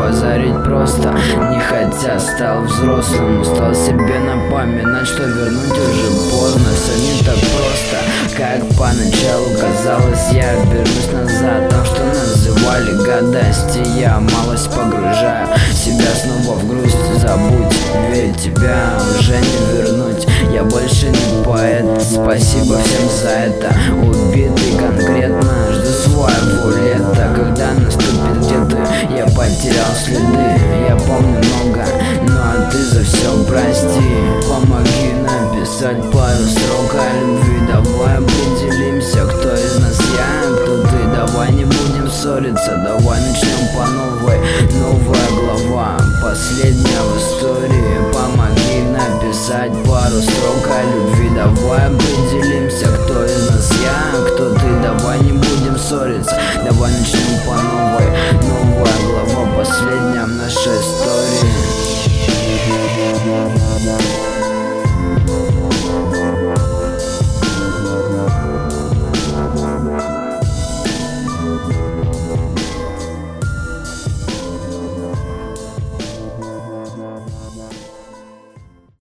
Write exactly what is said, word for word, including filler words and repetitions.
базарить просто. Не хотя стал взрослым, устал себе напоминать, что вернуть уже поздно. Все не так просто, как поначалу казалось. Я вернусь назад, там что называли гадости. Я малость погружаю себя снова в грусть. Забудь, ведь тебя уже не вернуть. Я больше не поэт, спасибо всем за это. Убитый конкретно, жду своего лета. Когда наступит где-то, я потерял следы. Я помню много, но ты за все прости. Помоги написать пару строк о любви. Давай определимся, кто из нас я, кто ты. Давай не будем ссориться, давай начнем по новой. Новая глава, последняя в истории. Помоги написать пару строк о любви. Давай определимся, кто из нас я, кто ты. Давай не будем ссориться, давай начнем по новой.